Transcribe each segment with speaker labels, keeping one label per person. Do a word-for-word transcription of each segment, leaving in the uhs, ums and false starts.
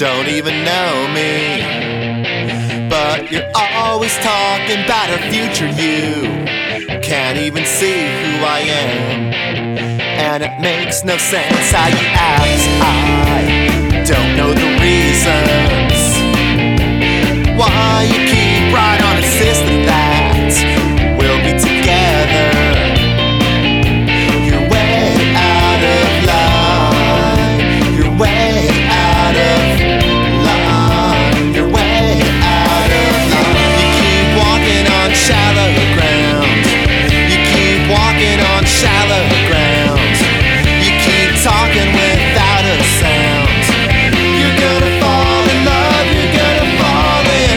Speaker 1: don't even know me, but you're always talking about our future. You can't even see who I am, and it makes no sense how you act. I don't know the reasons why you keep right on insisting that we'll be together. You're way out of line. You're way out of line. You're way out of line. You keep walking on shallow ground. You keep walking on shallow ground. You keep talking without a sound. You're gonna fall in love. You're gonna fall in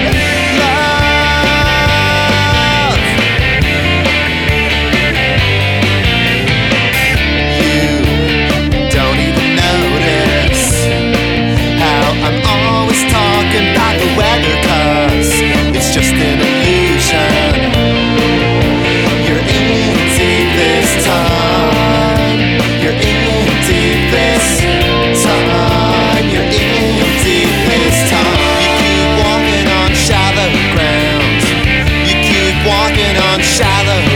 Speaker 1: love. You don't even notice how I'm always talking about the weather, 'cause it's just an illusion. You're in deep this time. You're in deep this time. You're in deep this time. You keep walking on shallow ground. You keep walking on shallow